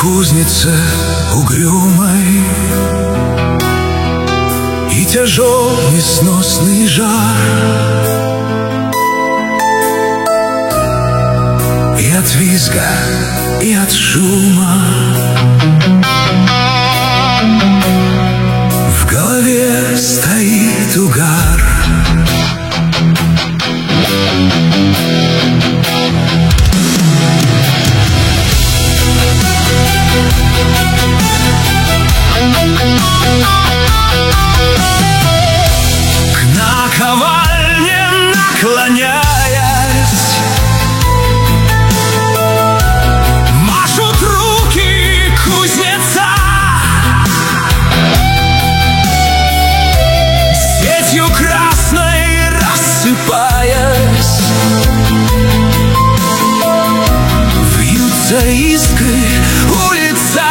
кузнице угрюмой, и тяжел несносный жар, и от визга, и от шума в голове стоит угар. К наковальне наклоняясь, машут руки кузнеца, сетью красной рассыпаясь, вьются искры у лица.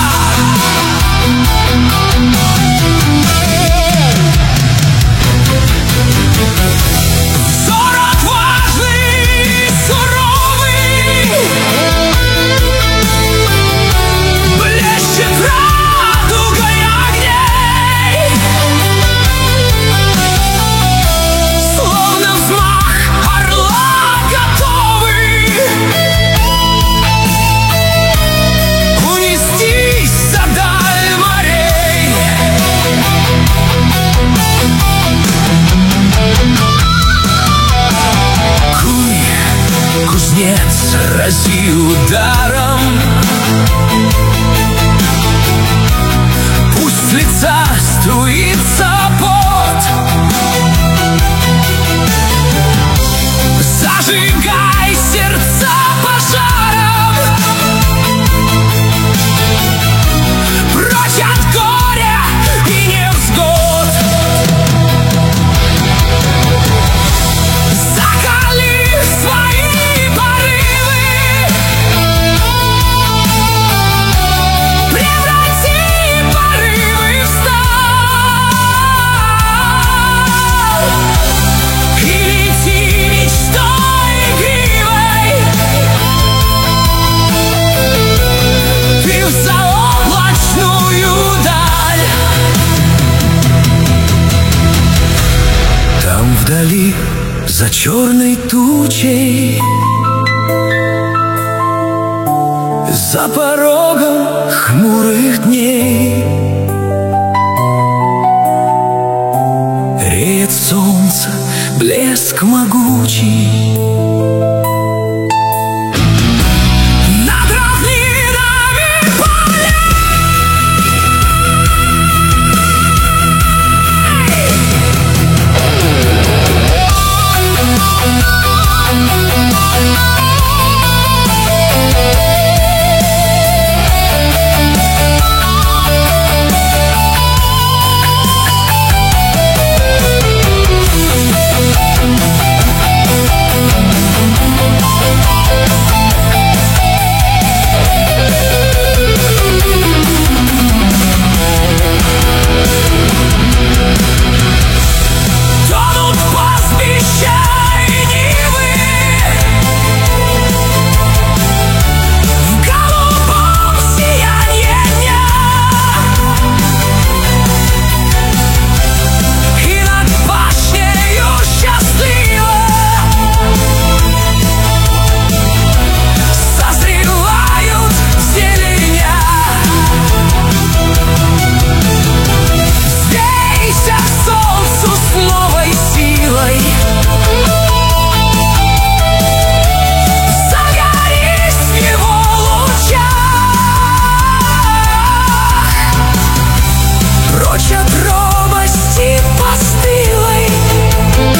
Рази ударом, пусть с лица струится пот, зажигай сердца пожаром, прочь от горя и невзгод. Закали свои порывы, вдали, за черной тучей, за порогом хмурых дней, реет солнце, блеск могучий.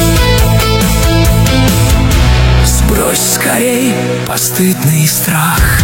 Скорей постыдный страх.